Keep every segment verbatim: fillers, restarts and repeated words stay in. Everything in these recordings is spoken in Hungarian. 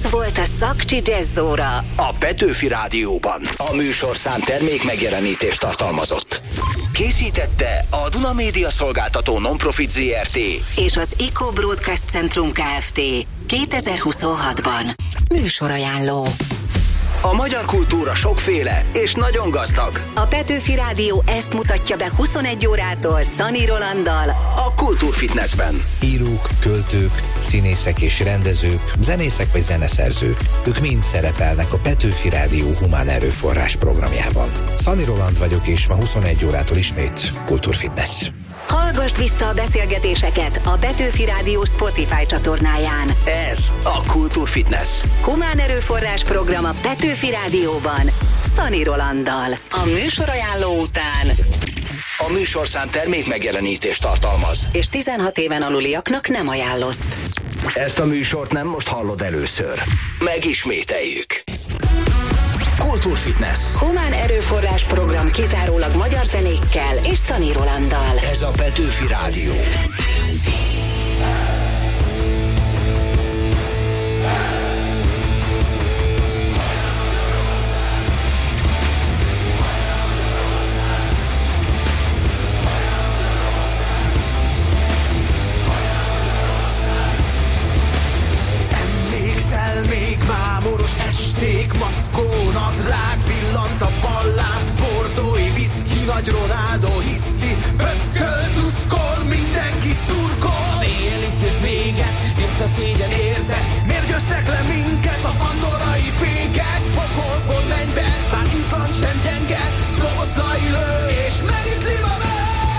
Ez volt a Szakcsi Jazzóra a Petőfi Rádióban. A műsorszám termék megjelenítést tartalmazott. Készítette a Duna Média Szolgáltató Nonprofit zé er té és az Eco Broadcast Centrum Kft. kétezer-huszonhatban. Műsorajánló. A magyar kultúra sokféle és nagyon gazdag. A Petőfi Rádió ezt mutatja be huszonegy órától Szani Rolanddal a Kultúrfitnessben. Írók, költők, színészek és rendezők, zenészek vagy zeneszerzők. Ők mind szerepelnek a Petőfi Rádió humán erőforrás programjában. Szani Roland vagyok, és ma huszonegy órától ismét Kultúrfitness. Hallgassd vissza a beszélgetéseket a Petőfi Rádió Spotify csatornáján. Ez a Kultúrfitness. Humán erőforrás program a Petőfi Rádióban Szani Rolanddal. A műsorajánló után a műsorszám termék megjelenítést tartalmaz, és tizenhat éven aluliaknak nem ajánlott. Ezt a műsort nem most hallod először. Megismételjük. Kultúrfitness. Humán erőforrás program kizárólag magyar zenékkel és Szani Rolanddal. Ez a Petőfi Rádió. Emlékszel még mámoros esték, mackó nadrág villant a pallán, bordói viszki, nagy Ronaldo hiszti, pöcköl, tuszkol, mindenki szurkol. Az éjjel itt ért véget, itt a szégyen érzet, miért győztek le minket az andorrai pékek? Pokolból mennyben, már Izland sem gyenge, Szoboszlai lő, és megütli a ver.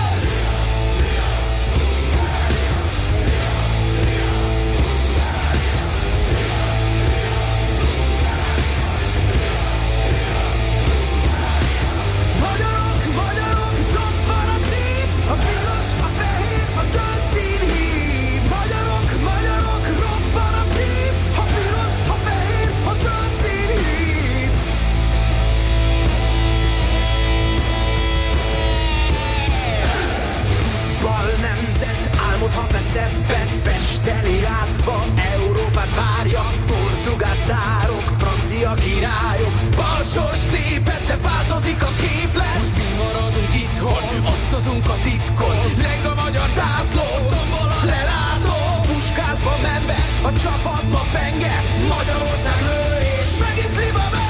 Álmodhat-e szebbet, Pesteni játszva, Európát várja, portugál sztárok, francia királyok, balsors tépet, de változik a képlet. Most mi maradunk itthon, osztozunk a titkon, leng a magyar zászló, tombol a lelátó, puskázba menve, a csapatba penge, Magyarország lő, és megint liba ver.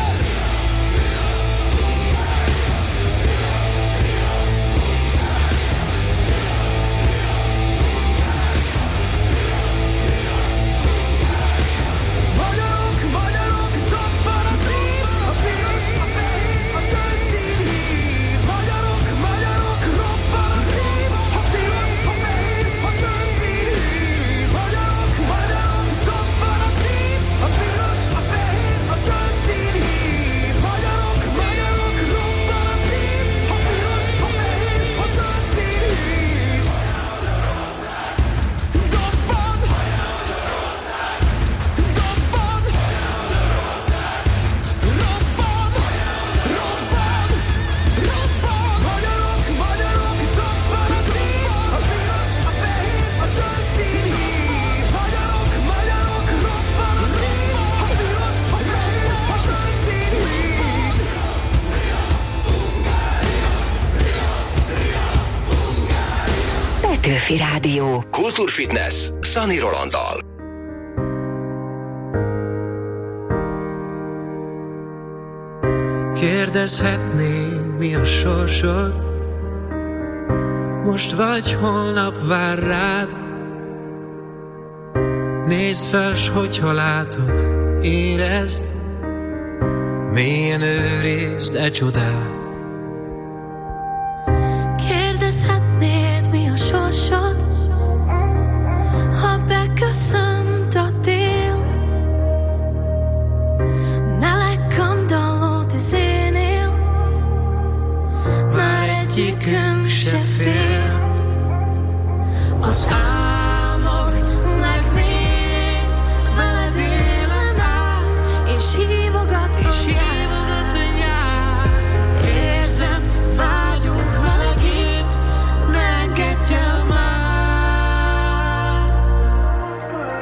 Petőfi Rádió. Kultúrfitness Szani Rolanddal. Kérdezhetném, mi a sorsod? Most vagy holnap vár rád? Nézd fel, s hogyha látod, érezd, mélyen őrizd e csodát. Kérdezhetnéd, mi a sorsod, ha beköszönt a tél, meleg kandalló tüzénél, már egyikünk se fél. Az álmok legmélyt veled élem át, és hívogat a nyár, érzem, vágyunk melegít, ne engedj el már.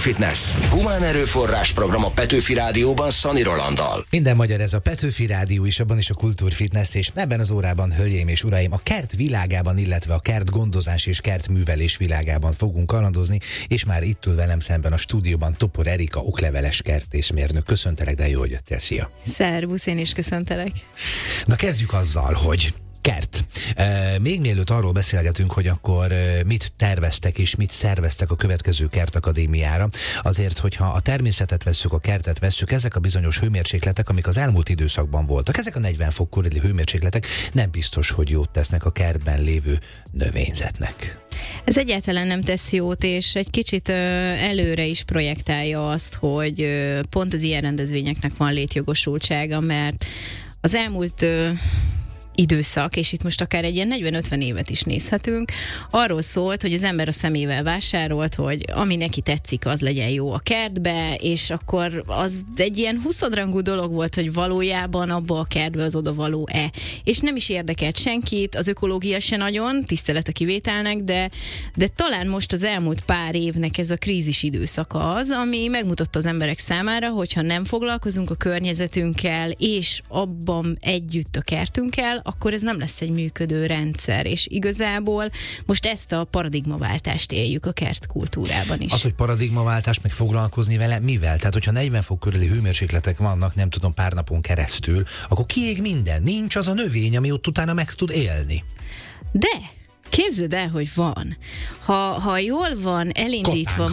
Kultúrfitness. Humán erőforrás program a Petőfi Rádióban Szani Rolanddal. Minden magyar, ez a Petőfi Rádió is, abban is a Kultúrfitness, és ebben az órában, hölgyeim és uraim, a kert világában, illetve a kert gondozás és kertművelés világában fogunk kalandozni, és már itt ül velem szemben a stúdióban Topor Erika, okleveles kertészmérnök. Köszöntelek, de jó, hogy jöttél, szia! Szervusz, én is köszöntelek. Na kezdjük azzal, hogy kert. E, még mielőtt arról beszélgetünk, hogy akkor e, mit terveztek és mit szerveztek a következő kertakadémiára, azért, hogyha a természetet vesszük, a kertet vesszük, ezek a bizonyos hőmérsékletek, amik az elmúlt időszakban voltak, ezek a negyven fok körüli hőmérsékletek nem biztos, hogy jót tesznek a kertben lévő növényzetnek. Ez egyáltalán nem tesz jót, és egy kicsit ö, előre is projektálja azt, hogy ö, pont az ilyen rendezvényeknek van létjogosultsága, mert az elmúlt ö, időszak, és itt most akár egy ilyen negyven-ötven évet is nézhetünk, arról szólt, hogy az ember a szemével vásárolt, hogy ami neki tetszik, az legyen jó a kertbe, és akkor az egy ilyen huszodrangú dolog volt, hogy valójában abba a kertbe az odavaló-e. És nem is érdekelt senkit, az ökológia se nagyon, tisztelet a kivételnek, de, de talán most az elmúlt pár évnek ez a krízis időszaka az, ami megmutatta az emberek számára, hogyha nem foglalkozunk a környezetünkkel, és abban együtt a kertünkkel, akkor ez nem lesz egy működő rendszer, és igazából most ezt a paradigmaváltást éljük a kertkultúrában is. Az, hogy paradigmaváltás, meg foglalkozni vele, mivel? Tehát, hogyha negyven fok körüli hőmérsékletek vannak, nem tudom, pár napon keresztül, akkor kiég minden, nincs az a növény, ami ott utána meg tud élni. De képzeld el, hogy van. Ha, ha jól van elindítva...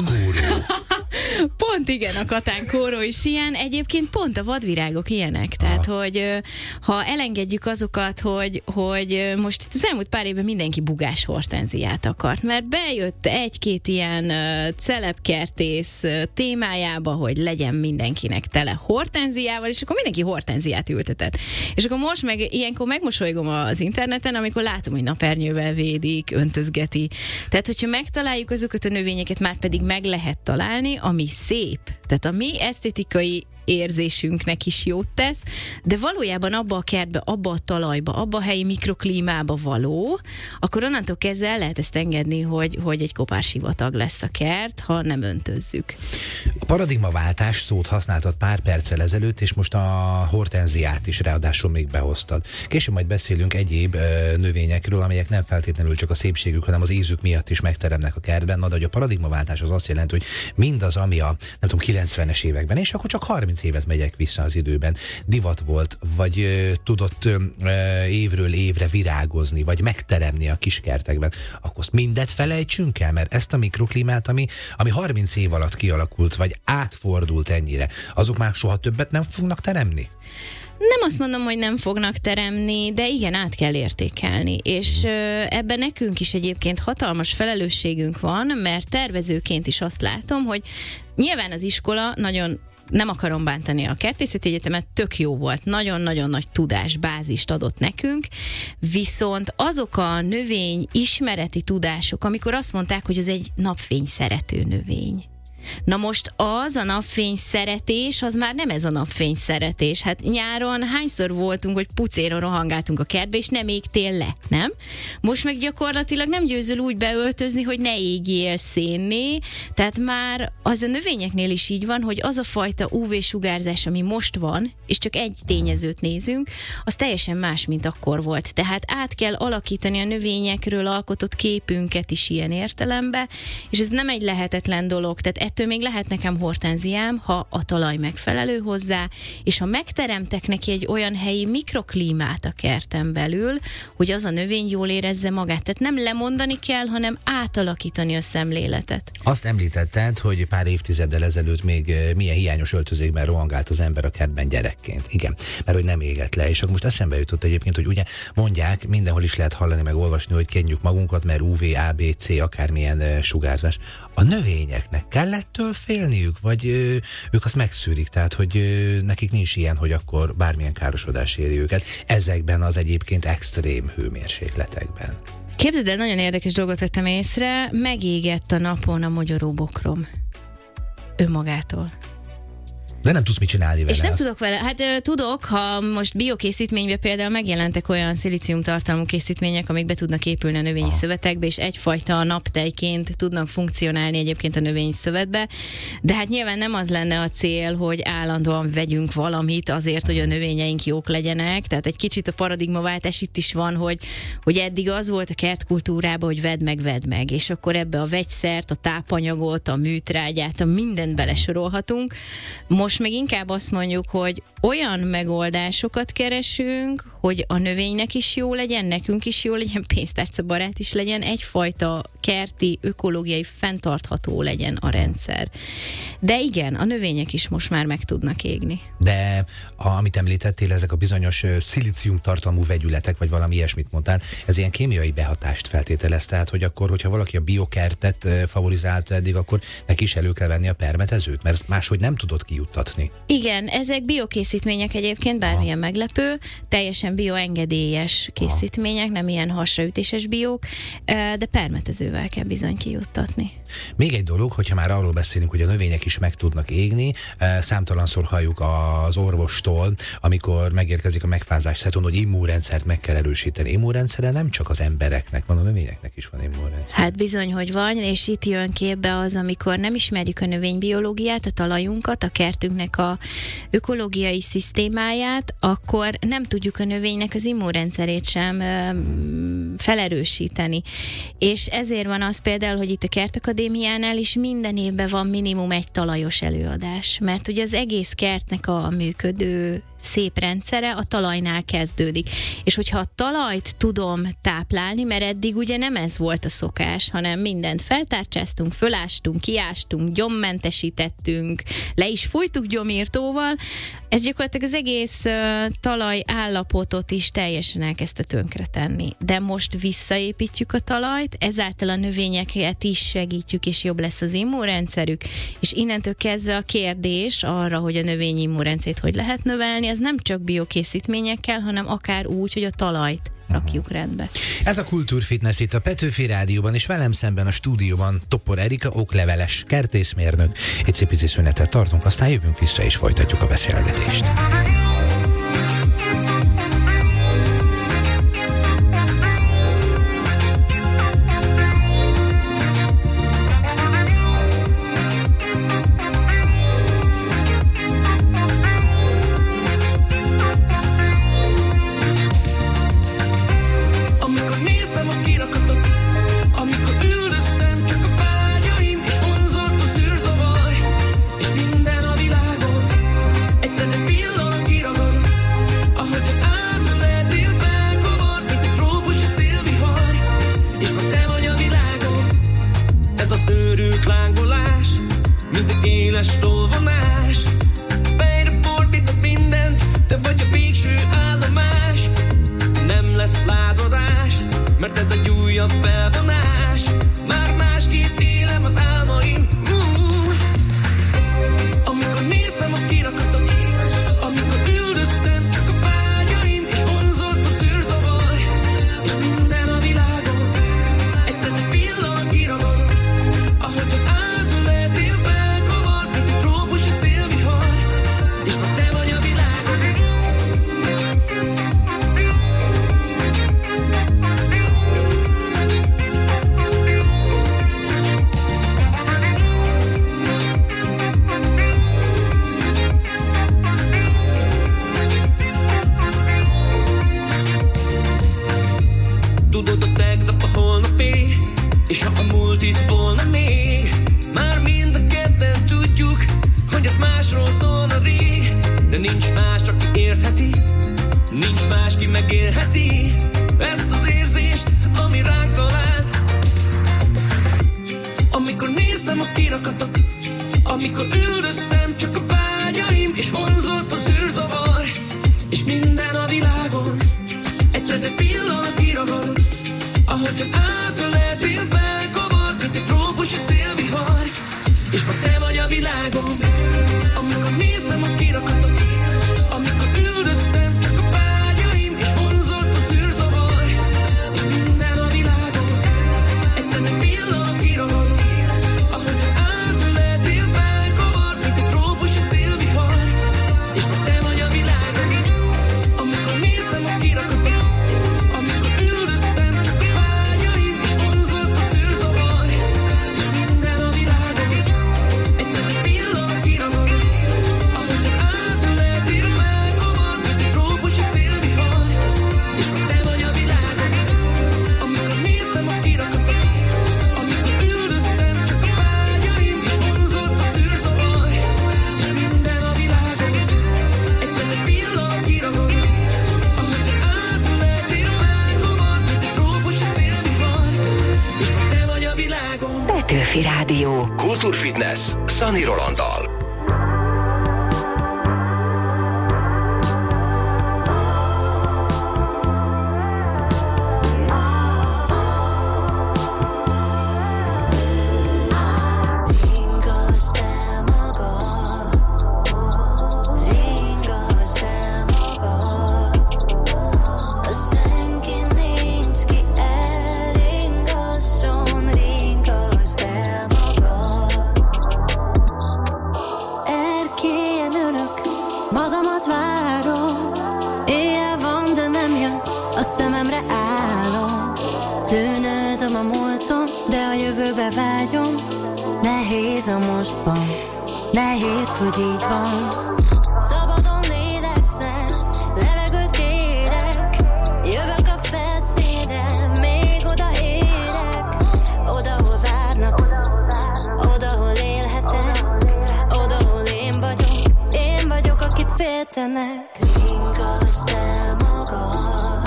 Pont igen, a katánkóró is ilyen, egyébként pont a vadvirágok ilyenek, tehát ah. hogy ha elengedjük azokat, hogy, hogy most itt az elmúlt pár évben mindenki bugás hortenziát akart, mert bejött egy-két ilyen uh, celebkertész uh, témájába, hogy legyen mindenkinek tele hortenziával, és akkor mindenki hortenziát ültetett. És akkor most meg ilyenkor megmosolygom az interneten, amikor látom, hogy napernyővel védik, öntözgeti. Tehát, hogyha megtaláljuk azokat a növényeket, már pedig meg lehet találni, ami szép, tehát a mi esztétikai érzésünknek is jót tesz, de valójában abba a kertbe, abba a talajba, abba a helyi mikroklímába való, akkor onnantól kezdve el lehet ezt engedni, hogy, hogy egy kopársivatag lesz a kert, ha nem öntözzük. A paradigmaváltás szót használtad pár perccel ezelőtt, és most a hortenziát is ráadásul még behoztad. Később majd beszélünk egyéb ö, növényekről, amelyek nem feltétlenül csak a szépségük, hanem az ízük miatt is megteremnek a kertben. Na, de hogy a paradigmaváltás az azt jelenti, hogy mindaz, ami a nem tudom, kilencvenes években, és akkor csak harminc évet megyek vissza az időben, divat volt, vagy ö, tudott ö, évről évre virágozni, vagy megteremni a kiskertekben, akkor azt mindet felejtsünk el, mert ezt a mikroklímát, ami, ami harminc év alatt kialakult, vagy átfordult ennyire, azok már soha többet nem fognak teremni? Nem azt mondom, hogy nem fognak teremni, de igen, át kell értékelni. És ö, ebben nekünk is egyébként hatalmas felelősségünk van, mert tervezőként is azt látom, hogy nyilván az iskola nagyon, nem akarom bántani a kertészeti egyetemet, tök jó volt, nagyon-nagyon nagy tudás, bázist adott nekünk, viszont azok a növény ismereti tudások, amikor azt mondták, hogy az egy napfény szerető növény. Na most az a napfény szeretés, az már nem ez a napfény szeretés. Hát nyáron hányszor voltunk, hogy pucéron rohangáltunk a kertbe, és nem égtél le, nem? Most meg gyakorlatilag nem győzöl úgy beöltözni, hogy ne égjél szénné, tehát már az a növényeknél is így van, hogy az a fajta ú vé-sugárzás, ami most van, és csak egy tényezőt nézünk, az teljesen más, mint akkor volt. Tehát át kell alakítani a növényekről alkotott képünket is ilyen értelembe, és ez nem egy lehetetlen dolog, tehát ettől még lehet nekem hortenziám, ha a talaj megfelelő hozzá, és ha megteremtek neki egy olyan helyi mikroklímát a kerten belül, hogy az a növény jól érezze magát. Tehát nem lemondani kell, hanem átalakítani a szemléletet. Azt említetted, hogy pár évtizeddel ezelőtt még milyen hiányos öltözékben rohangált az ember a kertben gyerekként. Igen, mert hogy nem égett le. És akkor most eszembe jutott egyébként, hogy ugye mondják, mindenhol is lehet hallani meg olvasni, hogy kenjük magunkat, mert ú vé, á bé cé, akármilyen sugárzás. A növényeknek kellett től félniük, vagy ö, ők azt megszűrik, tehát hogy ö, nekik nincs ilyen, hogy akkor bármilyen károsodás éri őket ezekben az egyébként extrém hőmérsékletekben. Képzeld el, nagyon érdekes dolgot vettem észre, megégett a napon a mogyoróbokrom. Önmagától. De nem tudsz mit csinálni vele. És nem tudok vele, hát ö, tudok, ha most biokészítményben például megjelentek olyan szilíciumtartalmú készítmények, amik be tudnak épülni a növényi Aha. szövetekbe, és egyfajta naptejként tudnak funkcionálni egyébként a növényi szövetbe, de hát nyilván nem az lenne a cél, hogy állandóan vegyünk valamit azért, hogy a növényeink jók legyenek, tehát egy kicsit a paradigmaváltás itt is van, hogy, hogy eddig az volt a kertkultúrában, hogy vedd meg, vedd meg, és akkor ebbe a vegyszert, a tápanyagot, a műtrágyát, a mindent belesorolhatunk. Most meg inkább azt mondjuk, hogy olyan megoldásokat keresünk, hogy a növénynek is jó legyen, nekünk is jó legyen, pénztárcabarát is legyen, egyfajta kerti, ökológiai, fenntartható legyen a rendszer. De igen, a növények is most már meg tudnak égni. De a, amit említettél, ezek a bizonyos szilícium tartalmú vegyületek, vagy valami ilyesmit mondtál, ez ilyen kémiai behatást feltételez, tehát hogy akkor, hogyha valaki a biokertet favorizálta eddig, akkor neki is elő kell venni a permetezőt, mert máshogy nem tudod kijuttatni. Igen, ezek biokészítmények egyébként, bármilyen Aha. meglepő, teljesen bioengedélyes készítmények, nem ilyen hasraütéses biók, de permetezővel kell bizony kijuttatni. Még egy dolog, hogyha már arról beszélünk, hogy a növények is meg tudnak égni, számtalanszor halljuk az orvostól, amikor megérkezik a megfázás szezon, hogy immunrendszert meg kell erősíteni. Immunrendszere nem csak az embereknek van, a növényeknek is van immunrendszer. Hát bizony, hogy van, és itt jön képbe az, amikor nem ismerjük a növénybiológiát, a talajunkat, a kertünknek a ökológiai szisztémáját, akkor nem tudjuk a növénynek az immunrendszerét sem ö, felerősíteni. És ezért van az például, hogy itt a Kertakadémiánál is minden évben van minimum egy talajos előadás, mert ugye az egész kertnek a működő szép rendszere a talajnál kezdődik. És hogyha a talajt tudom táplálni, mert eddig ugye nem ez volt a szokás, hanem mindent feltárcsáztunk, fölástunk, kiástunk, gyommentesítettünk, le is fújtuk gyomírtóval, ez gyakorlatilag az egész uh, talaj állapotot is teljesen elkezdte tönkretenni. De most visszaépítjük a talajt, ezáltal a növényeket is segítjük, és jobb lesz az immunrendszerük, és innentől kezdve a kérdés arra, hogy a növény immunrendszerét hogy lehet növelni, ez nem csak biokészítményekkel, hanem akár úgy, hogy a talajt rakjuk rendbe. Ez a Kultúrfitness itt a Petőfi Rádióban, és velem szemben a stúdióban Topor Erika, okleveles kertészmérnök. Egy szép pici szünetet tartunk, aztán jövünk vissza és folytatjuk a beszélgetést. Egyszerűen pillanat kiragad, ahogy átületél, felkavart, mint egy Petőfi Rádió. Kultúrfitness Szani Rolanddal. A szememre állom, tűnődöm a múlton, de a jövőbe vágyom. Nehéz a mostban, nehéz, hogy így van. Szabadon lélegzem, levegőt kérek, jövök a felszínre, még odaérek. Oda, hol várnak, oda, hol élhetek, oda, hol én vagyok, én vagyok, akit féltenek. Ringasd el magad,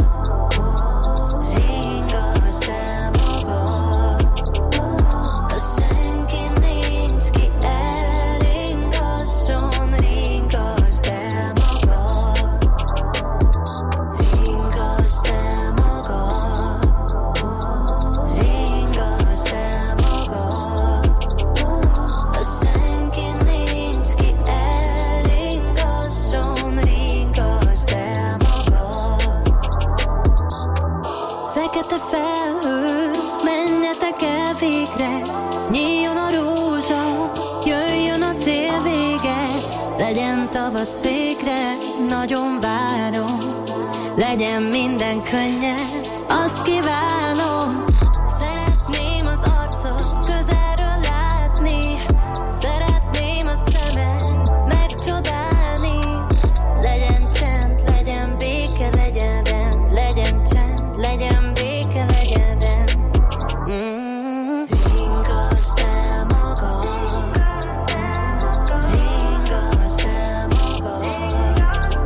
fekete felhő, menjetek el végre, nyíljon a rózsa, jöjjön a tél vége, legyen tavasz végre, nagyon várom, legyen minden könnyed, azt kívánom. Szeretném az arcot közelről látni, szeretném a szemed megcsodálni, legyen csend, legyen béke, legyen rend, legyen csend, legyen béke, legyen rend. Mm. Ringasd el magad, ringasd el magad,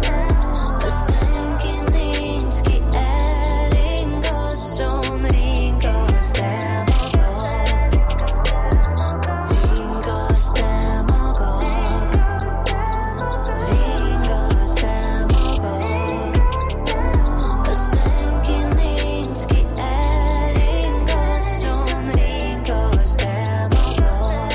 senki nincs, ki elringasson, ringasd el magad, ringasd el magad, ringasd el magad, senki nincs, ki elringasson, ringasd el magad.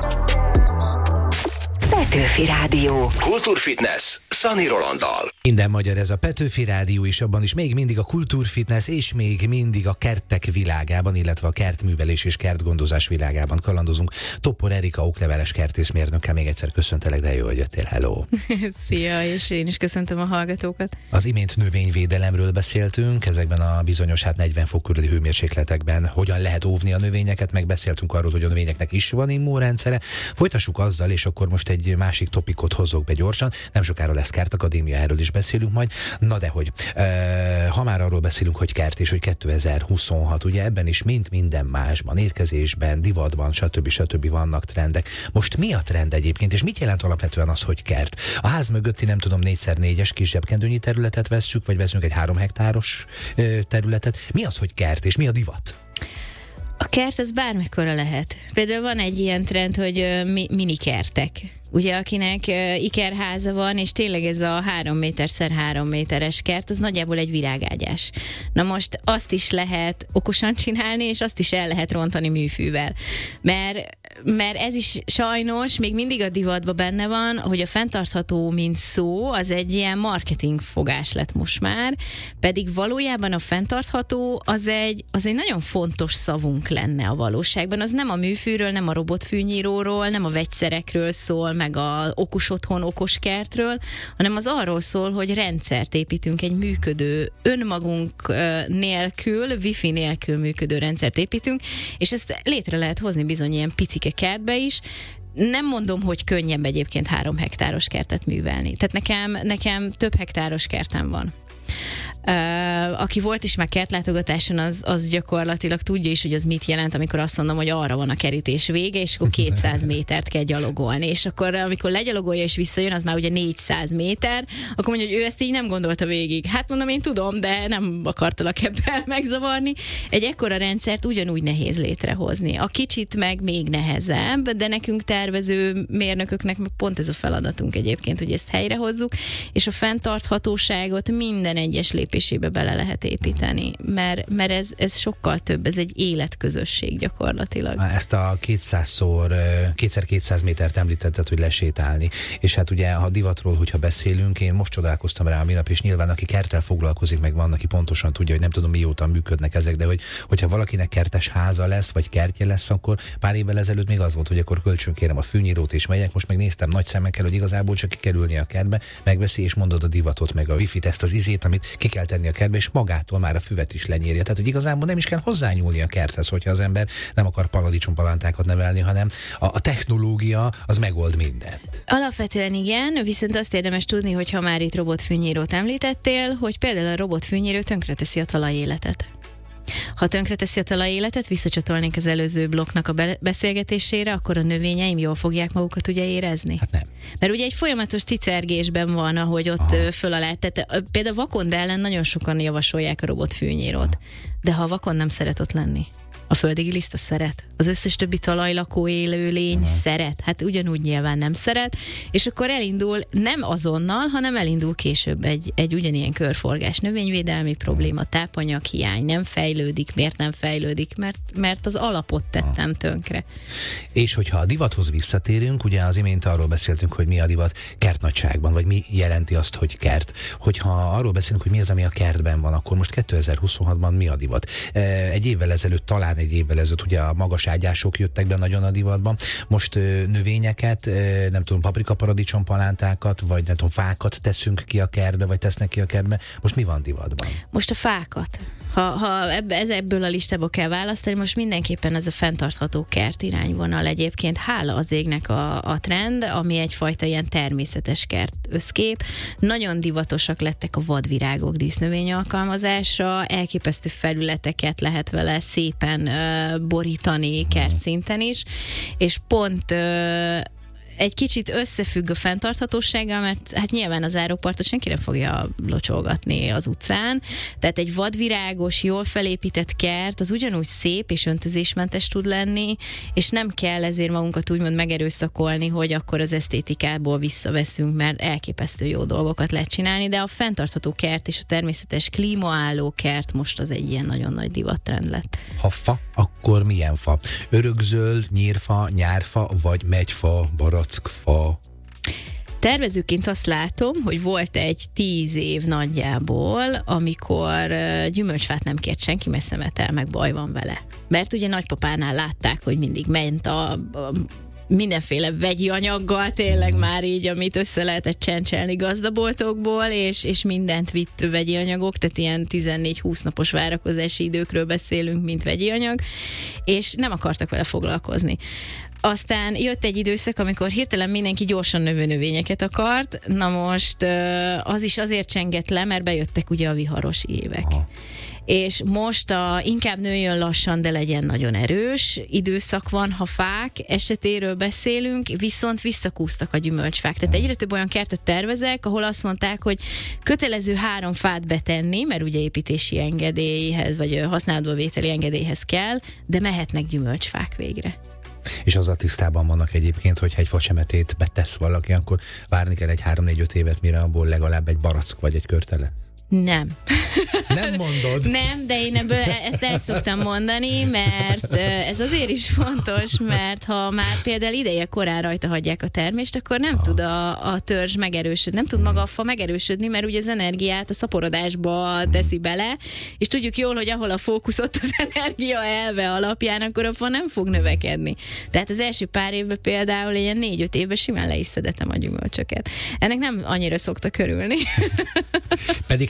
Petőfi Rádió. Kultúrfitness Szani Rolanddal. Minden magyar ez a Petőfi Rádió, és abban is még mindig a kultúrfitness, és még mindig a kertek világában, illetve a kertművelés és kertgondozás világában kalandozunk. Toppor Erika okleveles kertészmérnökkel még egyszer köszöntelek, de jó, hogy jöttél. Hello! Szia, és én is köszöntöm a hallgatókat. Az imént növényvédelemről beszéltünk, ezekben a bizonyos hát negyven fok körüli hőmérsékletekben hogyan lehet óvni a növényeket, meg beszéltünk arról, hogy a növényeknek is van immunrendszere. Folytassuk azzal, és akkor most egy másik topikot hozok be gyorsan. Nem sokára lesz Kertakadémia, erről is beszélünk majd. Na de hogy, e, ha már arról beszélünk, hogy kert, és hogy kétezer-huszonhat, ugye ebben is mint minden másban, étkezésben, divatban, stb. stb. Vannak trendek. Most mi a trend egyébként, és mit jelent alapvetően az, hogy kert? A ház mögötti, nem tudom, négyszer négyes kis zsebkendőnyi területet vesszük, vagy veszünk egy három hektáros területet. Mi az, hogy kert, és mi a divat? A kert az bármekkora lehet. Például van egy ilyen trend, hogy mi- minikertek. Ugye, akinek uh, ikerháza van, és tényleg ez a három méter szer három méteres kert, az nagyjából egy virágágyás. Na most azt is lehet okosan csinálni, és azt is el lehet rontani műfűvel. Mert, mert ez is sajnos még mindig a divatban benne van, hogy a fenntartható, mint szó, az egy ilyen marketing fogás lett most már, pedig valójában a fenntartható az egy, az egy nagyon fontos szavunk lenne a valóságban. Az nem a műfűről, nem a robotfűnyíróról, nem a vegyszerekről szól, meg a okos otthon, okos kertről, hanem az arról szól, hogy rendszert építünk, egy működő, önmagunk nélkül, wifi nélkül működő rendszert építünk, és ezt létre lehet hozni bizony ilyen picike kertbe is. Nem mondom, hogy könnyebb egyébként három hektáros kertet művelni. Tehát nekem, nekem több hektáros kertem van. Uh, aki volt is már kertlátogatáson, az, az gyakorlatilag tudja is, hogy az mit jelent, amikor azt mondom, hogy arra van a kerítés vége, és akkor kétszáz métert kell gyalogolni. És akkor, amikor legyalogolja és visszajön, az már ugye négyszáz méter, akkor mondja, hogy ő ezt így nem gondolta végig. Hát mondom, én tudom, de nem akartalak ebben megzavarni. Egy ekkora rendszert ugyanúgy nehéz létrehozni. A kicsit meg még nehezebb, de nekünk tervező mérnököknek pont ez a feladatunk egyébként, hogy ezt helyrehozzuk, és a fenntarthatóságot minden egyes lépésébe bele lehet építeni, mert, mert ez, ez sokkal több, ez egy életközösség gyakorlatilag. Ezt a kétszázszor, kétszer kétszáz métert említetted, hogy lesétálni, és hát ugye, ha divatról, hogyha beszélünk, én most csodálkoztam rá a minap, és nyilván aki kerttel foglalkozik, meg van, aki pontosan tudja, hogy nem tudom mióta működnek ezek, de hogy, hogyha valakinek kertes háza lesz, vagy kertje lesz, akkor pár évvel ezelőtt még az volt, hogy akkor kölcsön kérem a fűnyírót és megyek, most meg néztem nagy szemekkel, hogy igazából csak kikerülni a kertbe, megveszi és mondod a divatot, meg a wifi-t, ezt az izét, amit ki kell tenni a kertbe, és magától már a füvet is lenyírja. Tehát, hogy igazából nem is kell hozzányúlni a kerthez, hogyha az ember nem akar paradicsompalántákat nevelni, hanem a, a technológia az megold mindent. Alapvetően igen, viszont azt érdemes tudni, hogy ha már itt robotfűnyírót említettél, hogy például a robotfűnyíró tönkreteszi a talajéletet. Ha tönkreteszi a talajéletet, visszacsatolnék az előző blokknak a be- beszélgetésére, akkor a növényeim jól fogják magukat ugye érezni? Hát nem. Mert ugye egy folyamatos cicergésben van, ahogy ott Aha. föl alá. Tehát például vakond ellen nagyon sokan javasolják a robotfűnyírót. De ha a vakond nem szeret ott lenni, a földi giliszta szeret. Az összes többi talajlakó élőlény Aha. szeret. Hát ugyanúgy nyilván nem szeret. És akkor elindul nem azonnal, hanem elindul később egy, egy ugyanilyen körforgás. Növényvédelmi probléma, tápanyag hiány, nem fejlődik. Miért nem fejlődik? Mert, mert az alapot tettem Aha. tönkre. És hogyha a divathoz visszatérünk, ugye az imént arról beszéltünk, hogy mi a divat kertnagyságban, vagy mi jelenti azt, hogy kert. Hogyha arról beszélünk, hogy mi az, ami a kertben van, akkor most kétezer-huszonhatban mi a divat? Egy évvel ezelőtt, talán egy évvel ezelőtt ugye a magas ágyások jöttek be nagyon a divatban. Most ö, növényeket, ö, nem tudom, paprika, paradicsom, palántákat, vagy nem tudom, fákat teszünk ki a kertbe, vagy tesznek ki a kertbe. Most mi van divatban? Most a fákat. Ha, ha ebbe, ez ebből a listából kell választani, most mindenképpen ez a fenntartható kert irányvonal egyébként. Hála az égnek a, a trend, ami egyfajta ilyen természetes kert összkép. Nagyon divatosak lettek a vadvirágok dísznövény alkalmazása, elképesztő felületeket lehet vele szépen uh, borítani kertszinten is, és pont uh, egy kicsit összefügg a fenntarthatósággal, mert hát nyilván az árópartot senki nem fogja locsolgatni az utcán, tehát egy vadvirágos, jól felépített kert, az ugyanúgy szép és öntözésmentes tud lenni, és nem kell ezért magunkat úgymond megerőszakolni, hogy akkor az esztétikából visszaveszünk, mert elképesztő jó dolgokat lehet csinálni, de a fenntartható kert és a természetes klímaálló kert most az egy ilyen nagyon nagy divattrend lett. Ha fa, akkor milyen fa? Örökzöld, nyírfa, nyárfa, vagy megyfa, barackfa? Tervezőként azt látom, hogy volt egy tíz év nagyjából, amikor gyümölcsfát nem kért senki, mert szemetel, meg baj van vele. Mert ugye nagypapánál látták, hogy mindig ment a, a mindenféle vegyi anyaggal, tényleg már így, amit össze lehetett csencselni gazdaboltokból, és, és mindent vitt vegyi anyagok, tehát ilyen tizennégy-húsz napos várakozási időkről beszélünk, mint vegyi anyag, és nem akartak vele foglalkozni. Aztán jött egy időszak, amikor hirtelen mindenki gyorsan növő növényeket akart, na most az is azért csengett le, mert bejöttek ugye a viharos évek. Aha. És most a inkább nőjön lassan, de legyen nagyon erős időszak van, ha fák esetéről beszélünk, viszont visszakúztak a gyümölcsfák. Tehát egyre több olyan kertet tervezek, ahol azt mondták, hogy kötelező három fát betenni, mert ugye építési engedélyhez, vagy használatba vételi engedélyhez kell, de mehetnek gyümölcsfák végre. És azzal tisztában vannak egyébként, hogy egy facsemetét betesz valaki, akkor várni kell egy három-négy-öt évet, mire abból legalább egy barack vagy egy körtele? Nem. Nem mondod? Nem, de én ebből ezt el szoktam mondani, mert ez azért is fontos, mert ha már például ideje korán rajta hagyják a termést, akkor nem ah. tud a, a törzs megerősödni, nem tud maga a fa megerősödni, mert ugye az energiát a szaporodásba teszi bele, és tudjuk jól, hogy ahol a fókusz, ott az energia elve alapján, akkor a fa nem fog növekedni. Tehát az első pár évben például ilyen négy-öt évben simán le is szedetem a gyümölcsöket. Ennek nem annyira szoktak örülni. Pedig hát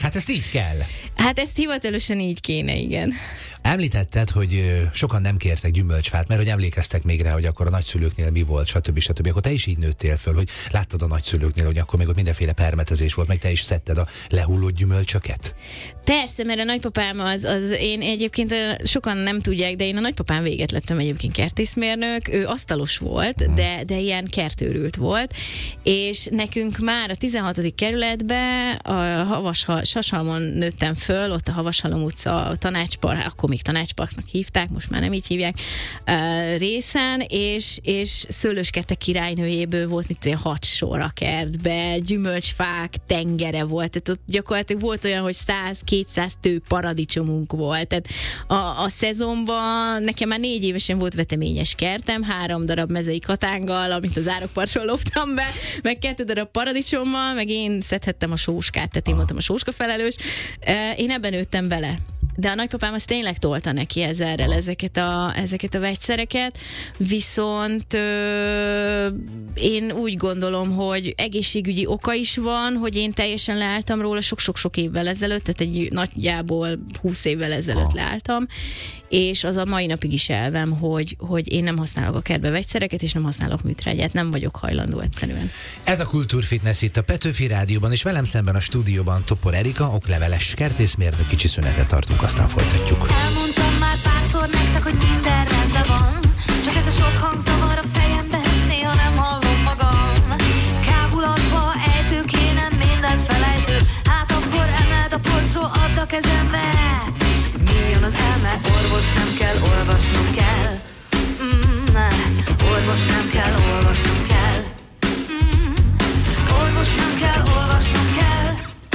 Hát ezt így kell. Hát ezt hivatalosan így kéne, igen. Említetted, hogy sokan nem kértek gyümölcsfát, mert hogy emlékeztek még rá, hogy akkor a nagyszülőknél mi volt, stb. stb. Akkor te is így nőttél föl, hogy láttad a nagyszülőknél, hogy akkor még ott mindenféle permetezés volt, meg te is szedted a lehullott gyümölcsöket? Persze, mert a nagypapám az, az én egyébként sokan nem tudják, de én a nagypapám véget lettem egyébként kertészmérnök, ő asztalos volt, hmm. de, de ilyen kertőrült volt, és nekünk már a tizenhatodik kerületben a Havashal, Sasalmon nőttem föl, ott a Havashalom utca, a Tanácspark, akkor még Tanácsparknak hívták, most már nem így hívják, uh, részen, és, és Szőlőskerte királynőjéből volt mit olyan hat sor a kertbe, gyümölcsfák tengere volt, tehát ott gyakorlatilag volt olyan, hogy száz-kétszáz tő paradicsomunk volt, tehát a, a szezonban nekem már négy évesen volt veteményes kertem, három darab mezei katánggal, amit az árokpartról loptam be, meg kettő darab paradicsommal, meg én szedhettem a sóskát, tehát én voltam a sóska felelős. Én ebben nőttem bele. De a nagypapám az tényleg tolta neki ezerrel ezeket a, ezeket a vegyszereket, viszont ö, én úgy gondolom, hogy egészségügyi oka is van, hogy én teljesen leálltam róla sok-sok-sok évvel ezelőtt, tehát egy nagyjából húsz évvel ezelőtt leálltam, és az a mai napig is elvem, hogy, hogy én nem használok a kertbe vegyszereket, és nem használok műtrágyát, nem vagyok hajlandó egyszerűen. Ez a Kultúrfitness itt a Petőfi Rádióban, és velem szemben a stúdióban Topor Erika, okleveles kertészmérnök, kicsi szünetet tartunk, aztán folytatjuk. Elmondtam már párszor nektek, hogy minden rendben van, csak ez a sok hang zavar a fejemben, néha nem hallom magam. Kábulatba ejtő kéne, mindent felejtő, hát akkor emeld a polcról, add a kezembe. Nyíljon az elme, orvos nem kell, olvasnom kell. Mm, ne. Orvos nem kell, olvasnom kell. Mm, orvos nem kell, olvasnom kell.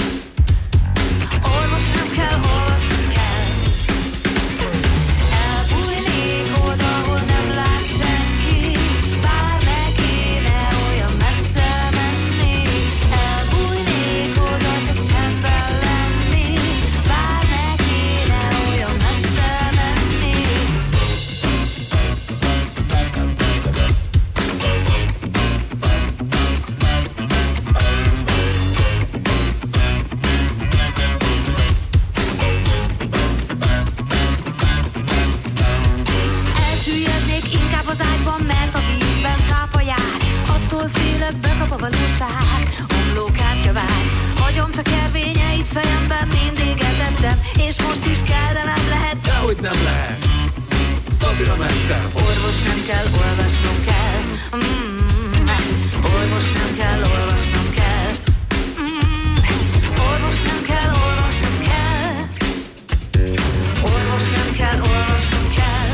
Orvos nem kell, olvasnom kell. Elbújnék oda, hol nem lát senki, bár ne kéne olyan messze menni. Elbújnék oda, csak csendben lenni, bár ne kéne olyan messze menni. Elsüllyednék inkább az ágyban, mert a vízben cápa jár. Attól félek, bekap a valóság, omlókártya vár. Hagyom tekervényeit fejemben, mindig etettem, és most is kell, de nem lehet. Dehogy nem lehet. Szabira mentem. Orvos nem kell, olvasnom kell. Mm, orvos nem kell, olvasnom kell. Mm, orvos nem kell, olvasnom kell. Orvos nem kell, olvasnom kell.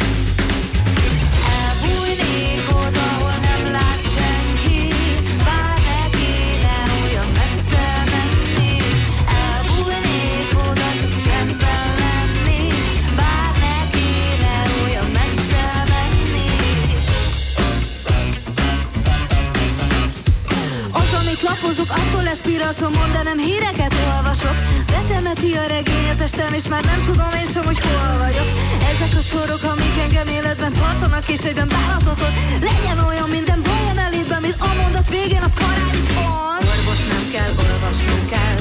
Elbújnék oda, hol nem lát senki, bár ne kéne olyan messze menni. Elbújnék oda, csak csendben lenni, bár ne kéne olyan messze menni. Az, amit lapozok, attól lesz piracomon, de nem híreket olvasok. Betemeti a regény a testem, és már nem tudom én sem, hogy hol vagyok. Ezek a sorok, amik engem életben tartanak, és egyben bánatot ad. Legyen olyan minden bajom elétben, mint a mondat végén a parádi pont. Orvos nem kell, olvasnom kell.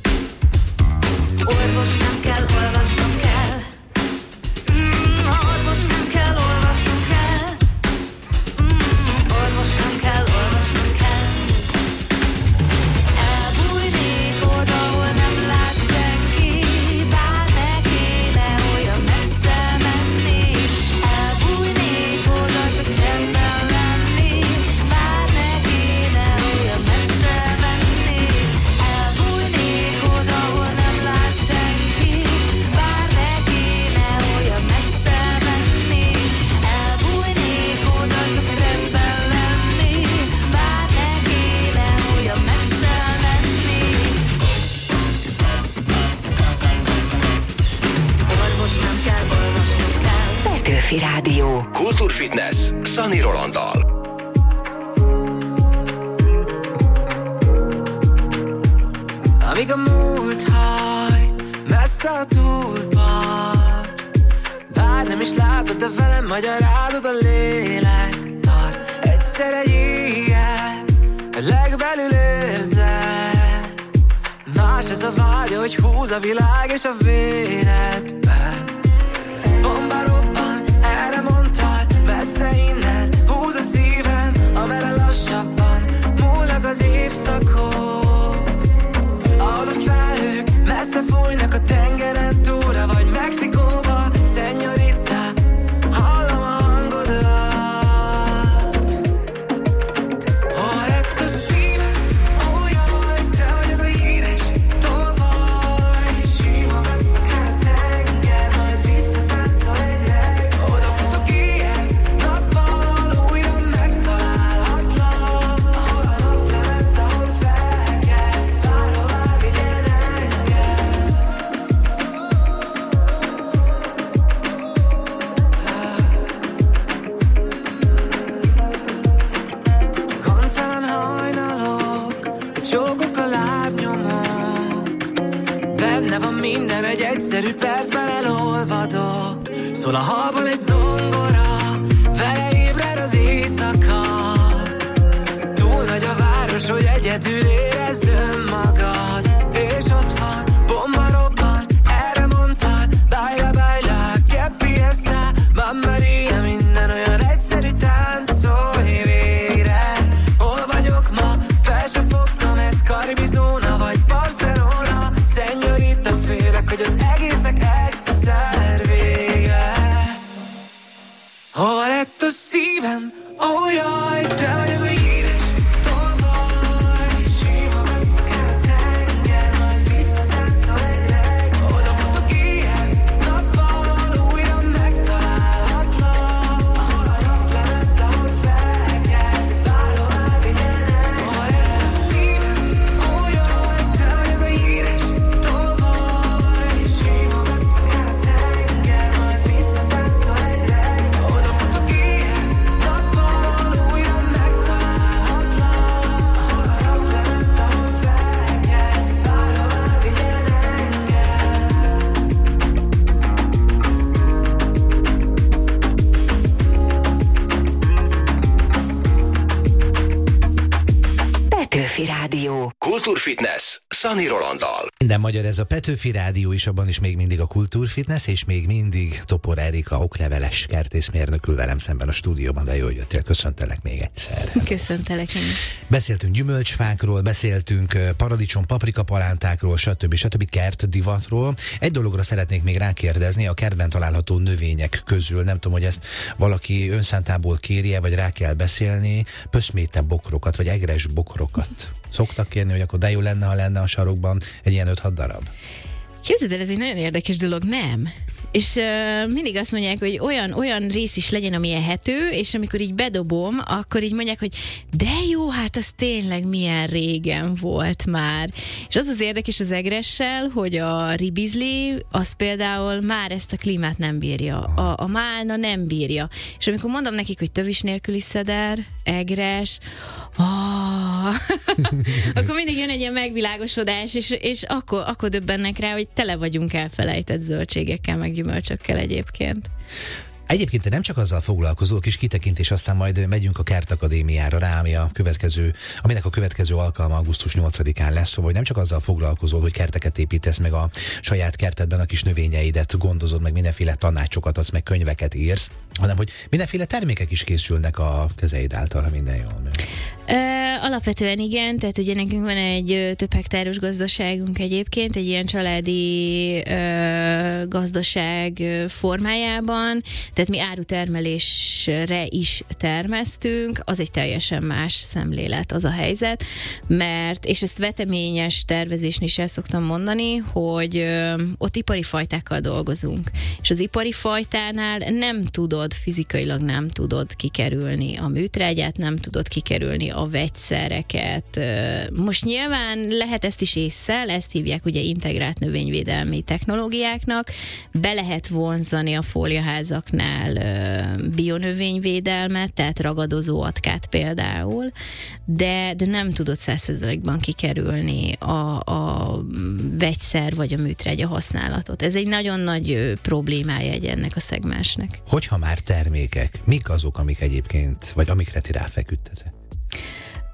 Orvos nem kell, olvasnom kell. Mm, orvos nem kell, olvasnom kell. Mm, orvos nem kell, olvasnom kell. Elbújnék oda, hol nem lát senki, bár ne kéne olyan messze menni. Elbújnék oda, csak csendben lenni, bár ne kéne olyan messze menni. Elbújnék oda, hol nem lát senki, bár ne kéne olyan messze menni. Elbújnék oda, csak rendben lenni, bár ne kéne olyan messze menni. Orvos nem kell, olvasnom kell. Petőfi Rádió. Kultúrfitness Szani Rolanddal. Amíg a múlt hajt messze a túlpart, bár nem is látod, de velem magyarázod, a lélek tart. Egyszer egy ilyen, hogy legbelül érzed, más más ez a vágy, hogy húz a világ és a véredben. Bomba robban, erre mondtad, messze innen, húz a szívem, amerre lassabban múlnak az évszakok. Ahol a felhők messze fújnak a tengeren túlra, vagy Mexikóba, Señorita, hallom a hangodat. Hol lett a szívem? Ó jaj, te vagy az a híres tolvaj. Simogat akár a tenger, majd visszatáncol egy reg. Odafutok ilyen nappal, újra megtalálhatlak. Ahol a nap lement, ahol felkel, bárhová vigyen engem. Gondtalan hajnalok, a csókok, a lábnyomok. Benne van minden, egy egyszerű percben elolvadok. Szól a halban egy zongora, vele ébred az éjszaka. Túl nagy a város, hogy egyedül érezd önmagad. És ott van, bomba robban, erre mondtad, baila, baila, que fiesta, Bambaria, minden olyan egyszerű, táncolj végre. Hol vagyok ma, fel se fogtam, ez Karibi zóna vagy Barcelona. Señorita, félek, hogy az egésznek egyszer vége. Hova lett a szívem? Ó jaj, te vagy az a híres tolvaj. Simogat akár a tenger, majd visszatáncol egy reg. Odafutok ilyen nappal, újra megtalálhatlak. Ahol a nap lement, ahol felkel, bárhová vigyen engem. Hova lett a szívem? Ó jaj, te vagy az a híres tolvaj. Simogat akár a tenger, majd visszatáncol egy reg. Odafutok ilyen nappal, újra megtalálhatlak. Ahol a nap lement, ahol felkel, bárhová vigyen engem. Petőfi Rádió. Kultúrfitness Szani Rolanddal. Minden magyar, ez a Petőfi Rádió is, abban is még mindig a Kultúrfitness, és még mindig Topor Erika, okleveles kertészmérnök ül velem szemben a stúdióban, de jól jöttél, köszöntelek még egyszer. Köszöntelek én is. Beszéltünk gyümölcsfákról, beszéltünk ö, paradicsom, paprika palántákról, stb. stb. Kertdivatról. Egy dologra szeretnék még rákérdezni, a kertben található növények közül, nem tudom, hogy ezt valaki önszántából kérje, vagy rá kell beszélni, pöszméte bokrokat, vagy egres bokrokat szoktak kérni, hogy akkor de jó lenne, ha lenne a sarokban egy ilyen öt-hat darab. Képzeld el, ez egy nagyon érdekes dolog, nem? És uh, mindig azt mondják, hogy olyan, olyan rész is legyen, ami ehető, és amikor így bedobom, akkor így mondják, hogy de jó, hát az tényleg milyen régen volt már. És az az érdekes az egressel, hogy a ribizli, az például már ezt a klímát nem bírja. A, a málna nem bírja. És amikor mondom nekik, hogy tövis nélküli szeder, egres, oh, akkor mindig jön egy ilyen megvilágosodás, és, és akkor, akkor döbbennek rá, hogy tele vagyunk elfelejtett zöldségekkel, meg gyümölcsökkel egyébként. Egyébként te nem csak azzal foglalkozol, kis kitekintés, aztán majd megyünk a Kertakadémiára rá, ami a következő, aminek a következő alkalma augusztus nyolcadikán lesz, szóval hogy nem csak azzal foglalkozol, hogy kerteket építesz, meg a saját kertedben a kis növényeidet gondozod, meg mindenféle tanácsokat adsz, meg könyveket írsz, hanem hogy mindenféle termékek is készülnek a kezeid által, ha minden jól nő. Ö, alapvetően igen, tehát ugye nekünk van egy ö, több hektáros gazdaságunk egyébként, egy ilyen családi ö, gazdaság ö, formájában, tehát mi árutermelésre is termesztünk, az egy teljesen más szemlélet az a helyzet, mert, és ezt veteményes tervezésnél is el szoktam mondani, hogy ö, ott ipari fajtákkal dolgozunk, és az ipari fajtánál nem tudod, fizikailag nem tudod kikerülni a műtrágyát, nem tudod kikerülni a vegyszereket. Most nyilván lehet ezt is ésszel, ezt hívják ugye integrált növényvédelmi technológiáknak, be lehet vonzani a fóliaházaknál bionövényvédelmet, tehát ragadozó atkát például, de, de nem tudod száz százalékban kikerülni a, a vegyszer vagy a műtrágya használatot. Ez egy nagyon nagy problémája egy ennek a szegmensnek. Hogyha már termékek, mik azok, amik egyébként, vagy amikre ti ráfeküdtetek?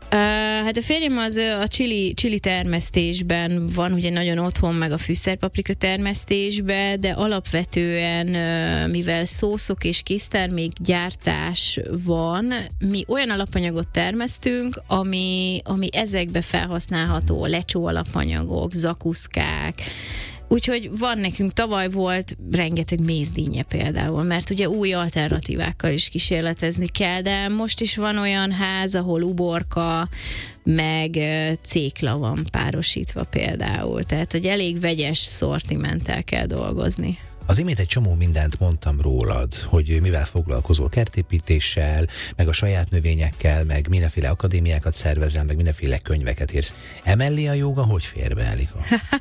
Uh, hát a férjem az uh, a chili, chili termesztésben van, ugye nagyon otthon, meg a fűszerpaprika termesztésben, de alapvetően, uh, mivel szószok és késztermék gyártás van, mi olyan alapanyagot termesztünk, ami, ami ezekbe felhasználható, lecsó alapanyagok, zakuszkák. Úgyhogy van nekünk, tavaly volt rengeteg mézdínje például, mert ugye új alternatívákkal is kísérletezni kell, de most is van olyan ház, ahol uborka, meg cékla van párosítva például, tehát hogy elég vegyes szortimenttel kell dolgozni. Az imént egy csomó mindent mondtam rólad, hogy mivel foglalkozol, kertépítéssel, meg a saját növényekkel, meg mindenféle akadémiákat szervezel, meg mindenféle könyveket írsz. Emellé a jóga hogy fér be, Elika?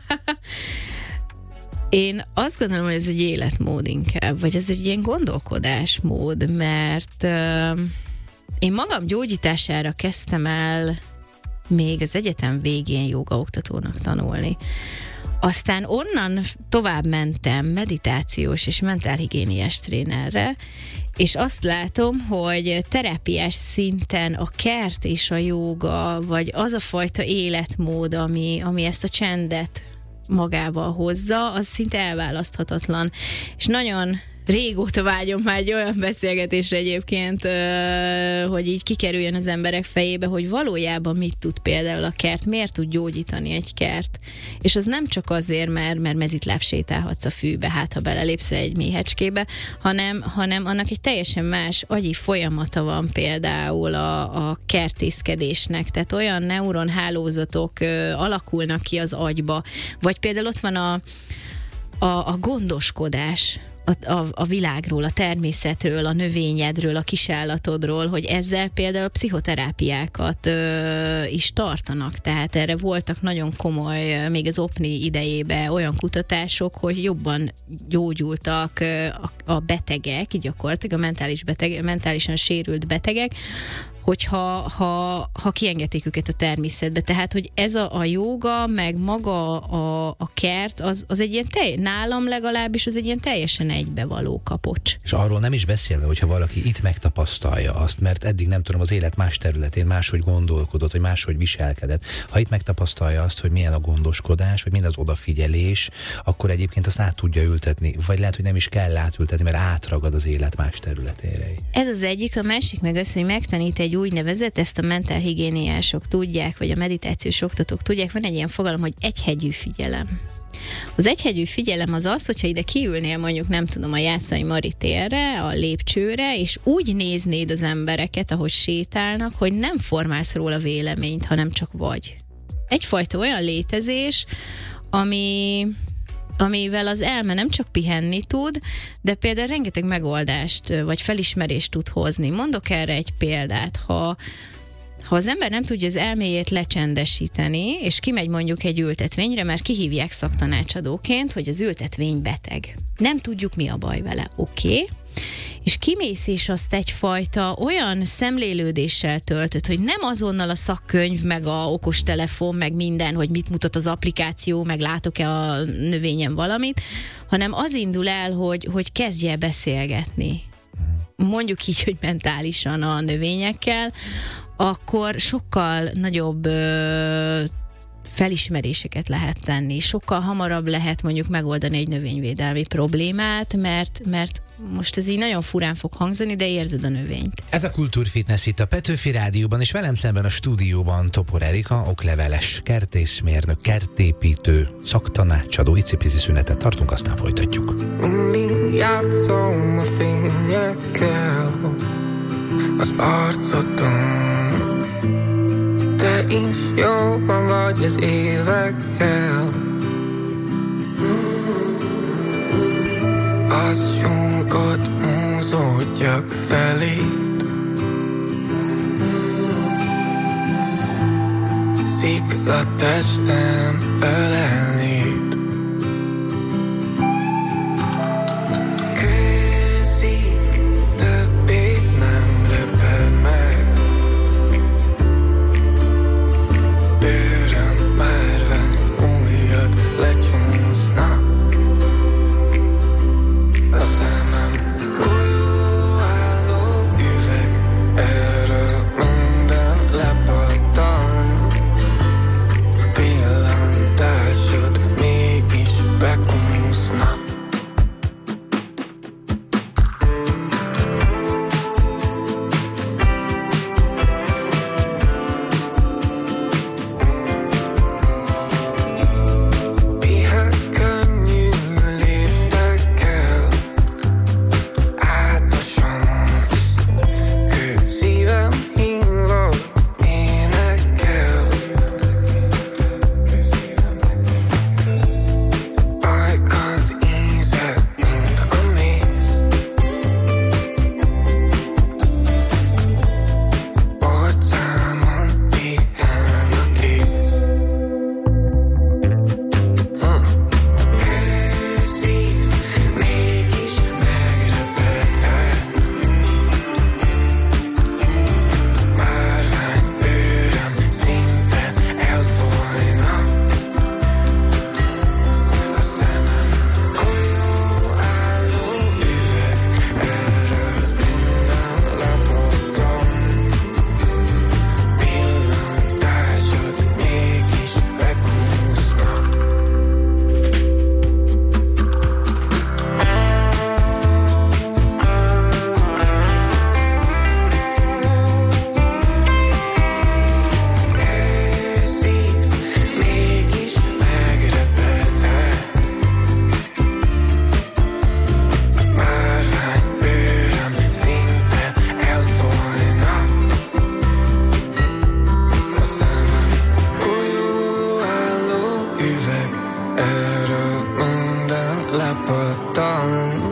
Én azt gondolom, hogy ez egy életmód inkább, vagy ez egy ilyen gondolkodásmód, mert uh, én magam gyógyítására kezdtem el még az egyetem végén jógaoktatónak tanulni. Aztán onnan tovább mentem meditációs és mentálhigiéniás trénerre, és azt látom, hogy terápiás szinten a kert és a jóga, vagy az a fajta életmód, ami, ami ezt a csendet magával hozza, az szinte elválaszthatatlan. És nagyon régóta vágyom már egy olyan beszélgetésre egyébként, hogy így kikerüljön az emberek fejébe, hogy valójában mit tud például a kert, miért tud gyógyítani egy kert. És az nem csak azért, mert, mert mezitláb sétálhatsz a fűbe, hát ha belelépsz egy méhecskébe, hanem, hanem annak egy teljesen más agyi folyamata van például a, a kertészkedésnek. Tehát olyan neuronhálózatok ö, alakulnak ki az agyba. Vagy például ott van a, a, a gondoskodás, A, a, a világról, a természetről, a növényedről, a kisállatodról, hogy ezzel például pszichoterápiákat ö, is tartanak. Tehát erre voltak nagyon komoly, még az opni idejében olyan kutatások, hogy jobban gyógyultak ö, a, a betegek, gyakorlatilag a mentális beteg, mentálisan sérült betegek, hogyha ha, ha kiengedték őket a természetbe. Tehát, hogy ez a, a jóga, meg maga a, a kert, az, az egy ilyen telj, nálam legalábbis az egy ilyen teljesen egybevaló kapocs. És arról nem is beszélve, hogyha valaki itt megtapasztalja azt, mert eddig nem tudom, az élet más területén máshogy gondolkodott, vagy máshogy viselkedett. Ha itt megtapasztalja azt, hogy milyen a gondoskodás, vagy milyen az odafigyelés, akkor egyébként azt át tudja ültetni, vagy lehet, hogy nem is kell átültetni, mert átragad az élet más területére. Ez az egyik, a másik meg az, hogy megtanít egy úgynevezett, ezt a mentálhigiéniások tudják, vagy a meditációs oktatók tudják, van egy ilyen fogalom, hogy egyhegyű figyelem. Az egyhegyű figyelem az az, hogyha ide kiülnél mondjuk, nem tudom, a Jászai Mari térre, a lépcsőre, és úgy néznéd az embereket, ahogy sétálnak, hogy nem formálsz róla véleményt, hanem csak vagy. Egyfajta olyan létezés, ami... amivel az elme nem csak pihenni tud, de például rengeteg megoldást vagy felismerést tud hozni. Mondok erre egy példát, ha, ha az ember nem tudja az elméjét lecsendesíteni, és kimegy mondjuk egy ültetvényre, mert kihívják szaktanácsadóként, hogy az ültetvény beteg. Nem tudjuk, mi a baj vele. Oké. Okay. És kimész, és azt egyfajta olyan szemlélődéssel töltött, hogy nem azonnal a szakkönyv, meg a okostelefon, meg minden, hogy mit mutat az applikáció, meg látok-e a növényen valamit, hanem az indul el, hogy, hogy kezdje beszélgetni. Mondjuk így, hogy mentálisan a növényekkel, akkor sokkal nagyobb ö, felismeréseket lehet tenni. Sokkal hamarabb lehet mondjuk megoldani egy növényvédelmi problémát, mert, mert most ez így nagyon furán fog hangzani, de érzed a növényt. Ez a Kultúrfitness itt a Petőfi Rádióban, és velem szemben a stúdióban Topor Erika, okleveles kertészmérnök, kertépítő, szaktanácsadó. Icipici szünetet tartunk, aztán folytatjuk. Mindig játszom a fényekkel az arcodon. Te is jobban vagy az évekkel. Az sunkat húzódjak feléd. Szikla testem ölelnéd. Kőzik, többé nem reped meg. Bőröm már vágy újat lecsúszna. A szemem golyóálló üveg, erről minden lepatta. erről minden lepattan.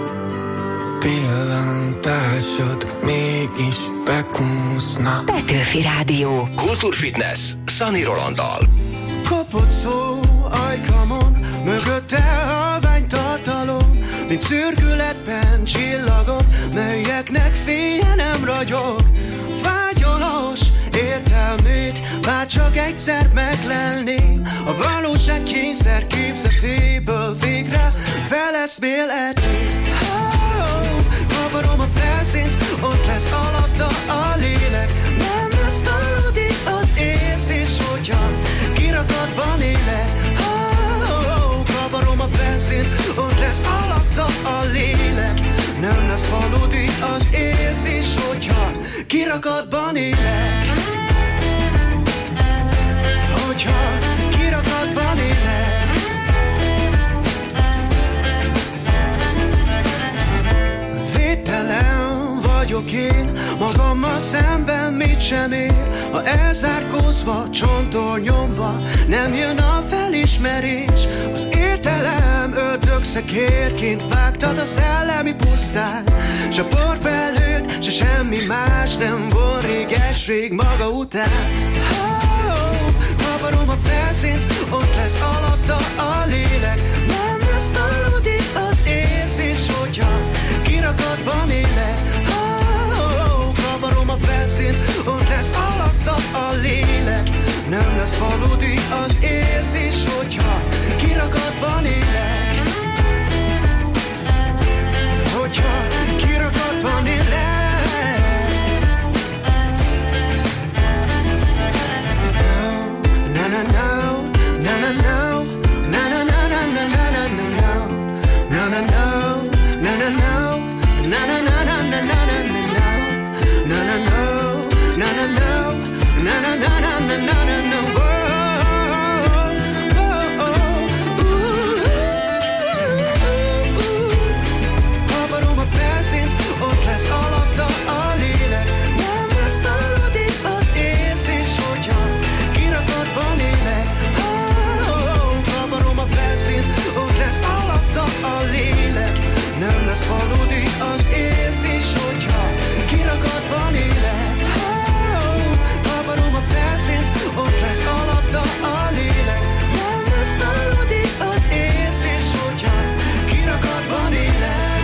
Pillantásod mégis bekúszna. Petőfi Rádió. Kultúrfitness Sunny Rolanddal. Kopott szó ajkamon, mögötte halvány tartalom, mint szürkületben csillagok, melyeknek fénye nem ragyog. Vágyolós értelmét bár csak egyszer meglelném, a valóság kényszer képzetéből végre feleszmélhetni. Oh, kavarom a felszínt, ott lesz alatta a lélek, nem lesz valódi az érzés, hogyha kirakatban élek. Oh, kavarom a felszínt, ott lesz alatta a lélek, nem lesz valódi az érzés, hogyha kirakatban élek. Hogyha kirakatban élek. Védtelen vagyok én, magammal szemben mit sem ér, ha elzárkózva csontól nyomba nem jön a felismerés. Az értelem ördögszekérként vágtad a szellemi pusztát, s a porfelhőt, se semmi más nem von réges-rég maga után. Oh, kavarom a felszínt, ott lesz alatta a lélek, nem lesz valódi az érzés, hogyha kirakatban élek. Oh, kavarom a felszínt, ott lesz alatta a lélek, nem lesz valódi az érzés, hogyha kirakatban élek. Hogyha kirakatban élek. Na na na, na na na, na na na na na na na na, na na na, na na na, na na na na na na na na, na na no, na na no, na na na na na na na na. Kavarom a felszínt, ott lesz alatta a lélek, nem lesz valódi az érzés, hogyha kirakatban élek. Oh, kavarom a felszínt, ott lesz alatta a lélek, nem lesz valódi az érzés, hogyha kirakatban élek. Oh, kavarom a felszínt, ott lesz alatta a lélek, nem lesz valódi az érzés, hogyha kirakatban élek.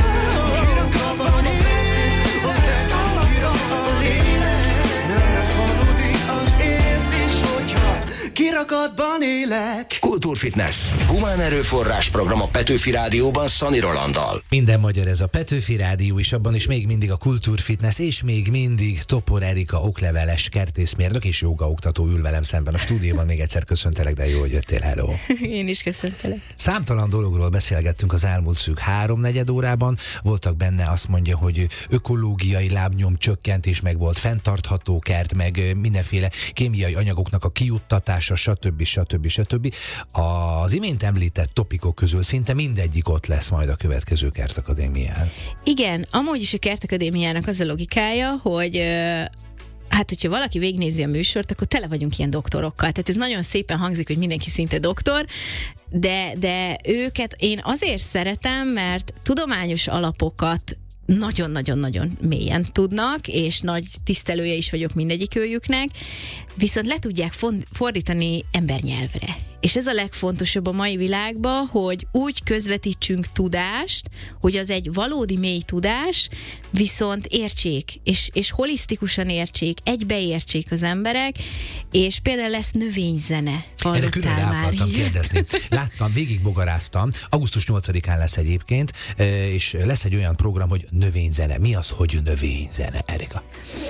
Kirakatban élek, ott lesz alatta a lélek, nem lesz valódi az érzés, hogyha kirakatban élek. Kultúrfitness. Humán erőforrás program a Petőfi Rádióban Sunny Rolanddal. Minden magyar ez a Petőfi Rádió, és abban is még mindig a Kultúrfitness, és még mindig Topor Erika okleveles kertészmérnök és jogaoktató ül velem szemben a stúdióban. Még egyszer köszöntelek, de jó, hogy jöttél, hello. Én is köszöntelek. Számtalan dologról beszélgettünk az elmúlt szűk háromnegyed órában. Voltak benne, azt mondja, hogy ökológiai lábnyom csökkentés, meg volt fenntartható kert, meg mindenféle kémiai anyagoknak a kijuttatása, stb. stb. stb. Az imént említett topikok közül szinte mindegyik ott lesz majd a következő Kertakadémián. Igen, amúgy is a Kertakadémiának az a logikája, hogy hát, hogyha valaki végignézi a műsort, akkor tele vagyunk ilyen doktorokkal. Tehát ez nagyon szépen hangzik, hogy mindenki szinte doktor, de, de őket én azért szeretem, mert tudományos alapokat nagyon-nagyon-nagyon mélyen tudnak, és nagy tisztelője is vagyok mindegyik őjüknek, viszont le tudják fordítani embernyelvre. És ez a legfontosabb a mai világban, hogy úgy közvetítsünk tudást, hogy az egy valódi mély tudás, viszont értsék, és, és holisztikusan értsék, egybeértsék az emberek, és például lesz növényzene. Erre külön rá akartam kérdezni. Láttam, végigbogaráztam, augusztus nyolcadikán lesz egyébként, és lesz egy olyan program, hogy növényzene. Mi az, hogy növényzene, Erika?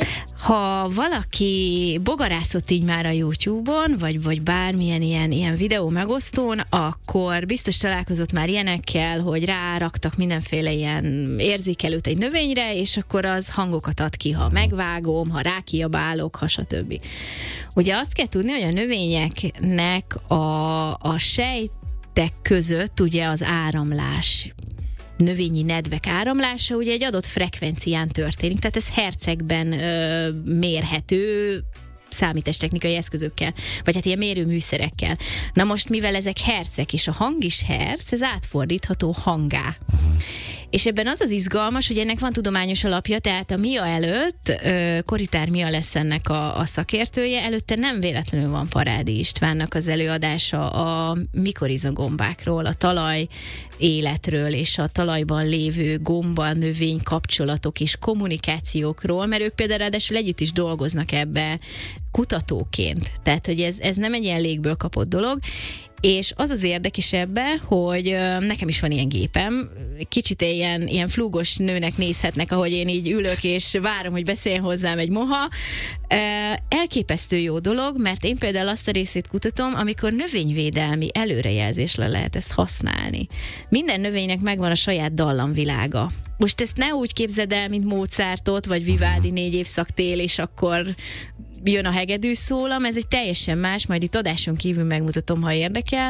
Ha valaki bogarászott így már a YouTube-on, vagy, vagy bármilyen ilyen, ilyen videó megosztón, akkor biztos találkozott már ilyenekkel, hogy ráraktak mindenféle ilyen érzékelőt egy növényre, és akkor az hangokat ad ki, ha megvágom, ha rákiabálok, ha stb. Ugye azt kell tudni, hogy a növényeknek a, a sejtek között ugye az áramlás, növényi nedvek áramlása ugye egy adott frekvencián történik, tehát ez hercegben ö, mérhető számítástechnikai eszközökkel, vagy hát ilyen mérőműszerekkel. Na most, mivel ezek hercek, és a hang is herc, ez átfordítható hangá. És ebben az az izgalmas, hogy ennek van tudományos alapja, tehát a Mia előtt, Koritár Mia lesz ennek a, a szakértője, előtte nem véletlenül van Parádi Istvánnak az előadása a mikorizogombákról, a talaj életről, és a talajban lévő gomba, növény kapcsolatok és kommunikációkról, mert ők például ráadásul együtt is dolgoznak ebbe kutatóként. Tehát, hogy ez, ez nem egy ilyen légből kapott dolog, és az az érdekes ebbe, hogy ö, nekem is van ilyen gépem, kicsit ilyen, ilyen flúgos nőnek nézhetnek, ahogy én így ülök, és várom, hogy beszéljen hozzám egy moha. Ö, elképesztő jó dolog, mert én például azt a részét kutatom, amikor növényvédelmi előrejelzésre lehet ezt használni. Minden növénynek megvan a saját dallamvilága. Most ezt ne úgy képzeld el, mint Mozartot, vagy Vivaldi négy évszak tél, és akkor jön a hegedű szólam, ez egy teljesen más, majd itt adáson kívül megmutatom, ha érdekel.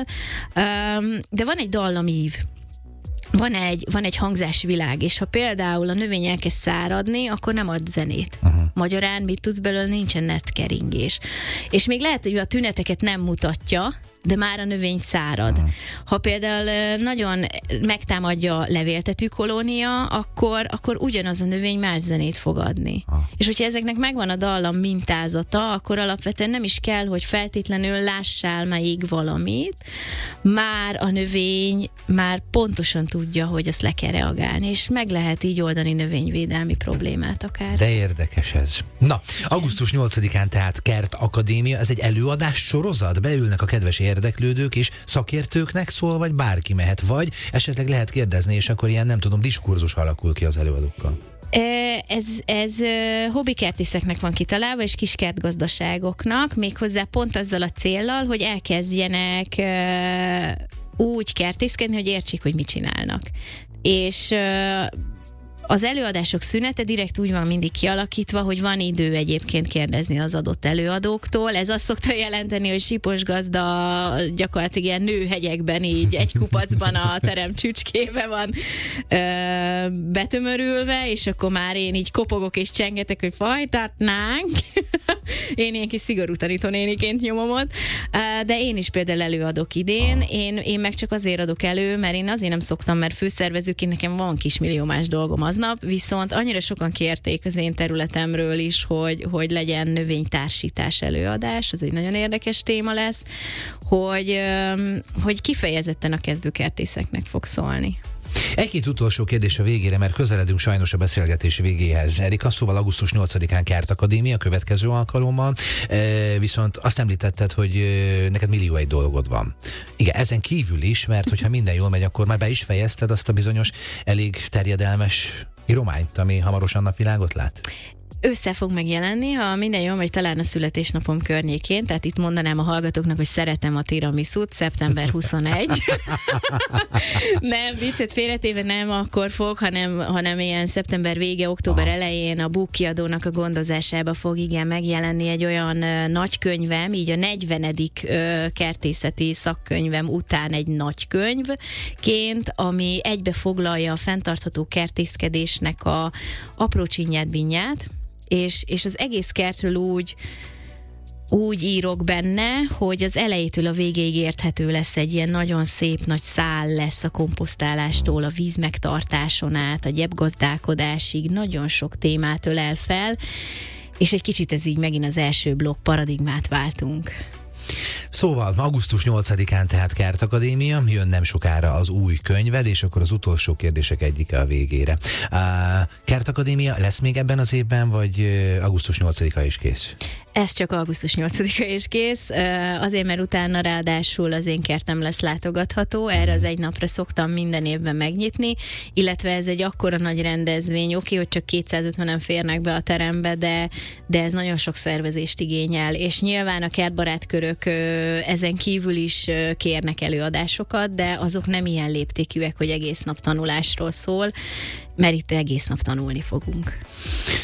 De van egy dallamív, van egy, van egy hangzásvilág, és ha például a növény elkezd száradni, akkor nem ad zenét. Uh-huh. Magyarán mit tudsz belőle, nincsen netkeringés. És még lehet, hogy a tüneteket nem mutatja, de már a növény szárad. Uh-huh. Ha például nagyon megtámadja levéltető kolónia, akkor, akkor ugyanaz a növény más zenét fog adni. Uh-huh. És hogyha ezeknek megvan a dallam mintázata, akkor alapvetően nem is kell, hogy feltétlenül lássál még valamit, már a növény már pontosan tudja, hogy azt le kell reagálni, és meg lehet így oldani növényvédelmi problémát akár. De érdekes ez. Na, augusztus nyolcadikán tehát Kert Akadémia, ez egy előadás sorozat, beülnek a kedves érdeklődők, és szakértőknek szól, vagy bárki mehet, vagy esetleg lehet kérdezni, és akkor ilyen, nem tudom, diskurzus alakul ki az előadókkal. Ez, ez hobbikertészeknek van kitalálva, és kiskertgazdaságoknak, méghozzá pont azzal a céllal, hogy elkezdjenek úgy kertészkedni, hogy értsék, hogy mit csinálnak. És az előadások szünete direkt úgy van mindig kialakítva, hogy van idő egyébként kérdezni az adott előadóktól. Ez azt szokta jelenteni, hogy Sipos gazda gyakorlatilag ilyen nőhegyekben így egy kupacban a terem csücskébe van ö, betömörülve, és akkor már én így kopogok és csengetek, hogy fajtatnánk. Én ilyen kis szigorú tanítónéniként nyomom ott. De én is például előadok idén. Én, én meg csak azért adok elő, mert én azért nem szoktam, mert főszervezőként nekem van kismillió más dolgom aznap, viszont annyira sokan kérték az én területemről is, hogy, hogy legyen növénytársítás előadás, az egy nagyon érdekes téma lesz, hogy, hogy kifejezetten a kezdőkertészeknek fog szólni. Egy-két utolsó kérdés a végére, mert közeledünk sajnos a beszélgetés végéhez. Erika, szóval augusztus nyolcadikán Kert Akadémia, következő alkalommal, e, viszont azt említetted, hogy e, neked millió egy dolgod van. Igen, ezen kívül is, mert hogyha minden jól megy, akkor már be is fejezted azt a bizonyos elég terjedelmes írományt, ami hamarosan napvilágot lát? Ősszel fog megjelenni, ha minden jól megy, talán a születésnapom környékén, tehát itt mondanám a hallgatóknak, hogy szeretem a tiramisút, szeptember huszonegy. Nem, viccet félretéve nem akkor fog, hanem, hanem ilyen szeptember vége, október elején a Búk kiadónak a gondozásába fog igen megjelenni egy olyan uh, nagykönyvem, így a negyvenedik Uh, kertészeti szakkönyvem után egy nagykönyvként, ami egybefoglalja a fenntartható kertészkedésnek a apró csinyát, binyát, És, és az egész kertről úgy, úgy írok benne, hogy az elejétől a végéig érthető lesz, egy ilyen nagyon szép nagy szál lesz a komposztálástól, a víz megtartáson át, a gyepgazdálkodásig, nagyon sok témát ölel fel, és egy kicsit ez így megint az első blokk, paradigmát váltunk. Szóval augusztus nyolcadikán tehát Kert Akadémia, jön nem sokára az új könyved, és akkor az utolsó kérdések egyike a végére. Uh, Kert Akadémia lesz még ebben az évben, vagy augusztus nyolcadika is kész? Ez csak augusztus nyolcadika is kész, azért, mert utána ráadásul az én kertem lesz látogatható, erre az egy napra szoktam minden évben megnyitni, illetve ez egy akkora nagy rendezvény, oké, hogy csak kétszázötvenen férnek be a terembe, de, de ez nagyon sok szervezést igényel, és nyilván a kertbarátkörök ezen kívül is kérnek előadásokat, de azok nem ilyen léptékűek, hogy egész nap tanulásról szól, mert itt egész nap tanulni fogunk.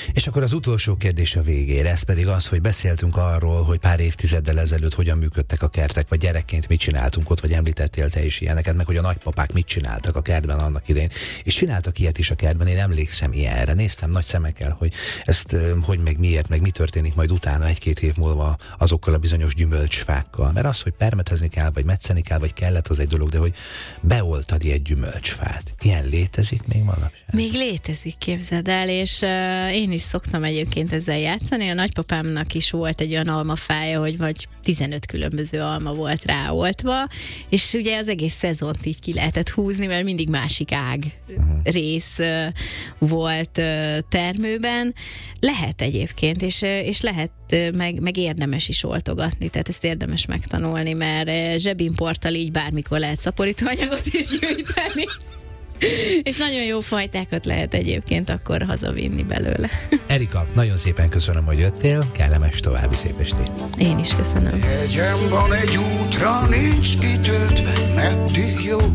És akkor az utolsó kérdés a végére, ez pedig az, hogy beszéltünk arról, hogy pár évtizeddel ezelőtt hogyan működtek a kertek, vagy gyerekként mit csináltunk ott, vagy említettél te is ilyeneket, meg hogy a nagypapák mit csináltak a kertben annak idején. És csináltak ilyet is a kertben, én emlékszem ilyenre. Néztem nagy szemekkel, hogy ezt hogy meg miért, meg mi történik majd utána egy-két év múlva azokkal a bizonyos gyümölcsfákkal. Mert az, hogy permetezni kell, vagy metszeni kell, vagy kellett, az egy dolog, de hogy beoltad egy gyümölcsfát. Ilyen létezik még manapság? Még létezik, képzeld el, és uh, én is szoktam egyébként ezzel játszani. A nagypapámnak is volt egy olyan almafája, hogy vagy tizenöt különböző alma volt ráoltva, és ugye az egész szezont így ki lehetett húzni, mert mindig másik ág uh-huh. rész uh, volt uh, termőben. Lehet egyébként, és, uh, és lehet uh, meg, meg érdemes is oltogatni, tehát ezt érdemes megtanulni, mert uh, zsebimporttal így bármikor lehet szaporítóanyagot is gyűjteni. És nagyon jó fajtákat lehet egyébként akkor hazavinni belőle. Erika, nagyon szépen köszönöm, hogy jöttél, kellemes további szép estét. Én is köszönöm. Jegyem van egy útra, nincs kitöltve, meddig jó.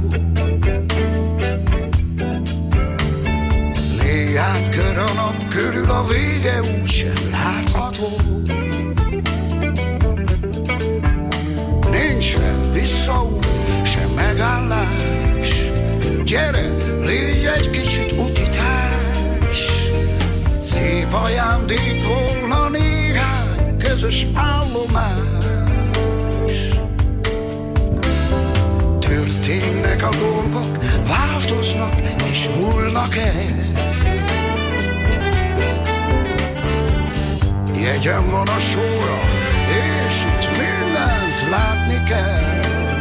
Néhány kör a nap körül, a vége úgysem látható. Nincs sem visszaút, sem megállás. Gyere, légy egy kicsit utitás. Szép ajándék volna néhány közös állomás. Történnek a dolgok, változnak és múlnak el. Jegyem van a sorra, és itt mindent látni kell.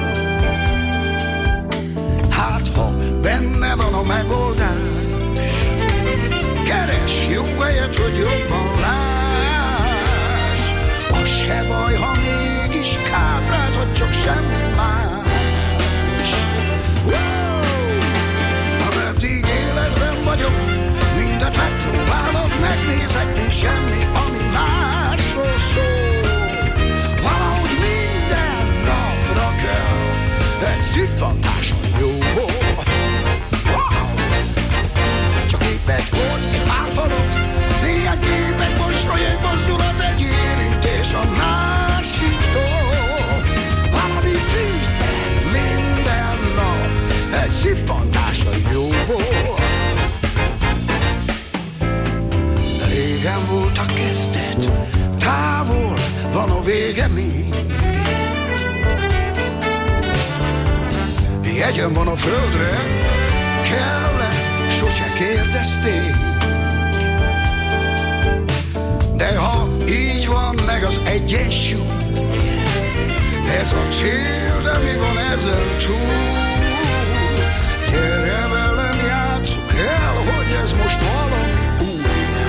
Hát ha benne van a megoldás, keres jó helyet, hogy jobban láss. Az se baj, ha mégis káprázod, csak semmi más. Wow! Ameddig életben vagyok, mindet megpróbálok, megnézek, nincs semmi, ami másról szól. Valahogy minden napra kell egy szippantás jó. Wow! Csak épp egy kor, egy pár falat, néhány kép, egy mosoly, egy mozdulat, egy érintés a másiktól. Valami fűszer minden nap, egy szippantás a jó. Régen volt a kezdet, távol van a vége még. Jegyem van a földre, kell-e, sose kérdezték. De ha így van meg az egyensúly, ez a cél, de mi van ezen túl? Gyere velem, játsszuk el, hogy ez most valami új.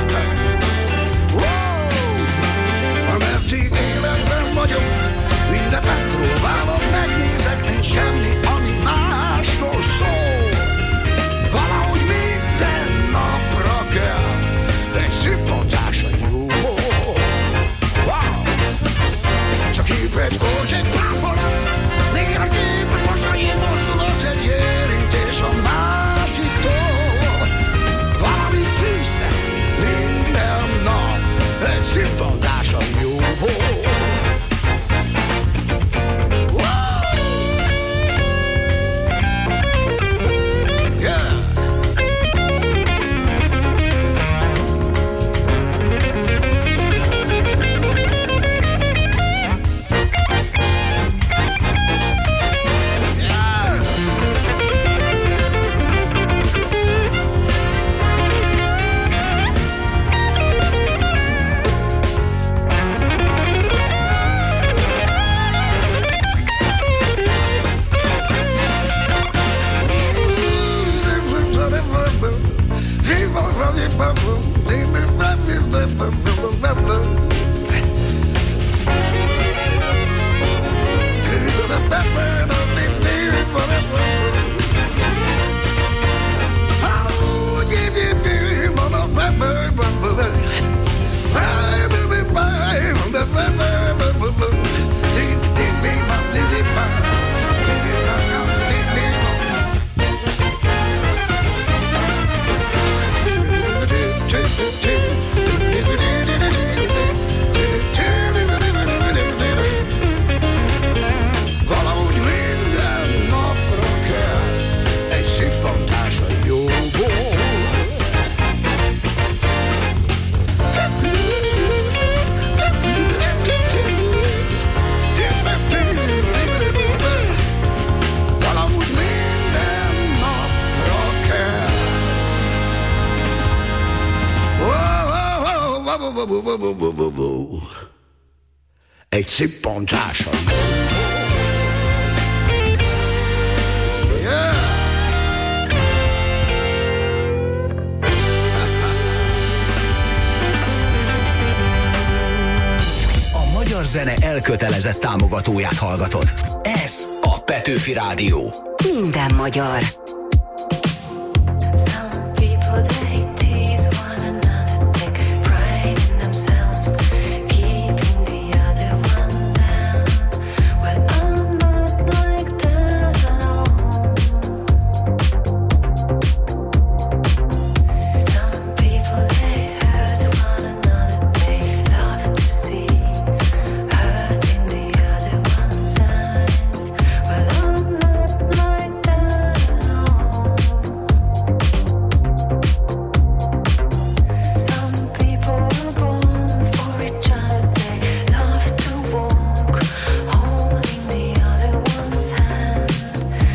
Wow! Ameddig életben vagyok, mindent megpróbálok, megnézek, nincs semmi, ami másról szól. Valahogy minden napra kell egy szippantás a jó. Wow! Csak épp egy korty, egy pár falat, néha kép, egy mosoly, egy mozdulat, egy érintés a másiktól. Valami fűszer minden nap, egy szippantás a jó. Wow! Egy szippantása. A magyar zene elkötelezett támogatóját hallgatod. Ez a Petőfi Rádió. Minden magyar.